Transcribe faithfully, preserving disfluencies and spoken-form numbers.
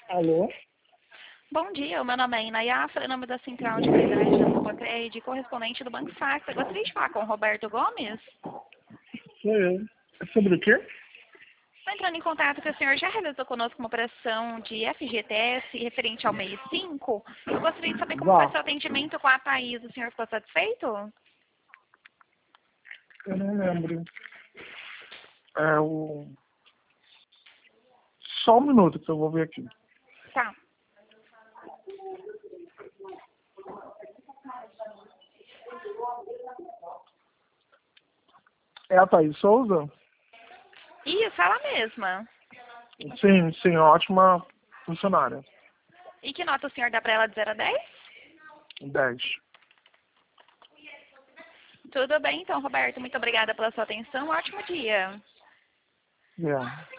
Alô? Bom dia, o meu nome é Inayafra, em nome da Central de Qualidade da Supacred, correspondente do Banco Safra. Gostaria de falar com o Roberto Gomes? Sou eu. É sobre o quê? Estou entrando em contato que o senhor já realizou conosco uma operação de F G T S referente ao mês cinco. Eu gostaria de saber como foi Já. seu atendimento com a Thaís. O senhor ficou satisfeito? Eu não lembro. É o... Só um minuto que eu vou ver aqui. Tá. É a Thaís Souza? Isso, ela mesma. Sim, sim, ótima funcionária. E que nota o senhor dá para ela de zero a dez? dez. Tudo bem, então, Roberto. Muito obrigada pela sua atenção. Um ótimo dia. Yeah.